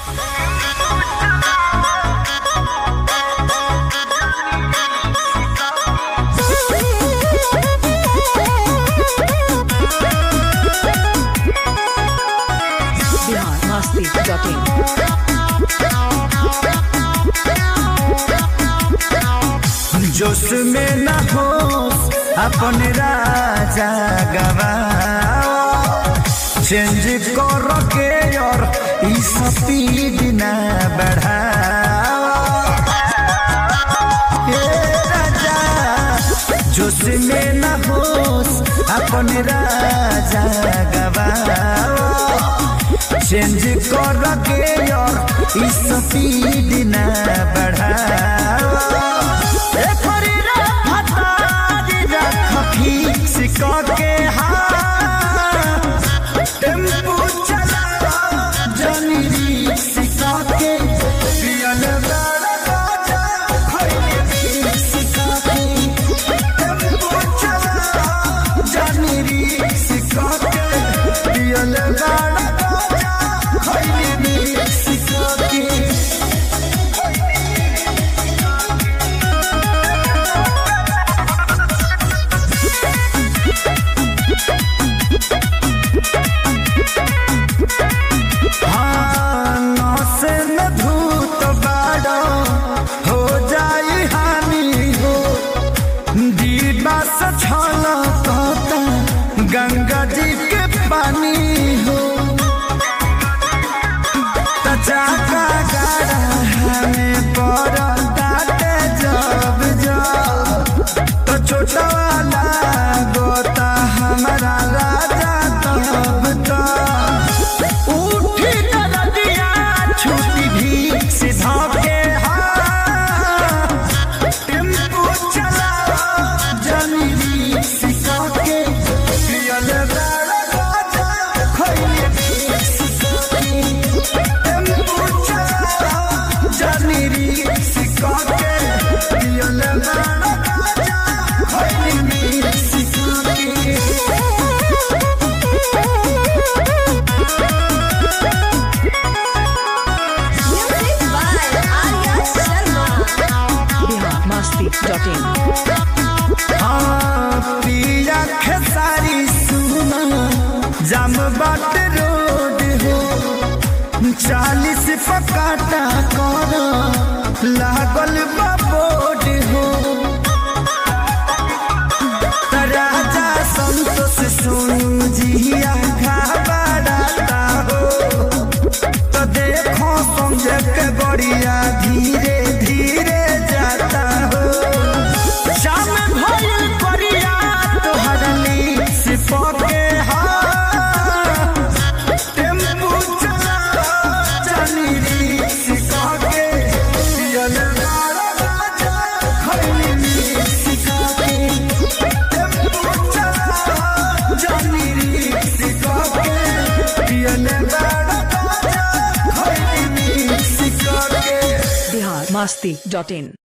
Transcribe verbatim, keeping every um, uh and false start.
जोश में न होश अपने राजा गवाओ, चेंज कर के और इस स्पीड न बढ़ाओ। ये राजा जोश में न होश अपने राजा गवाओ, चेंज कर के और इस स्पीड न बढ़ाओ। के टेम्पू चला जानी सिका के पियल गाजा सिका के टेम्पू चला जानी सिका के पियल गाजा सिका के। गंगा जी के पानी हो तचाका गाड़ा हमें पड़ताटे जब जब तो छोटा वाला गोता हमारा राजा तब तो उठी नदिया छुट्टी भी सीधा के टेम्पू चला जनी सिका के पिया खेसारी सुना जाम बाट रोड हो, चालीस पकाटा कर लागल बोर्ड हो। राजा संतोष सोनू जिया घबराता हो, तो देखो समझ के बढ़िया धीरे धीरे जाता हो। masti dot in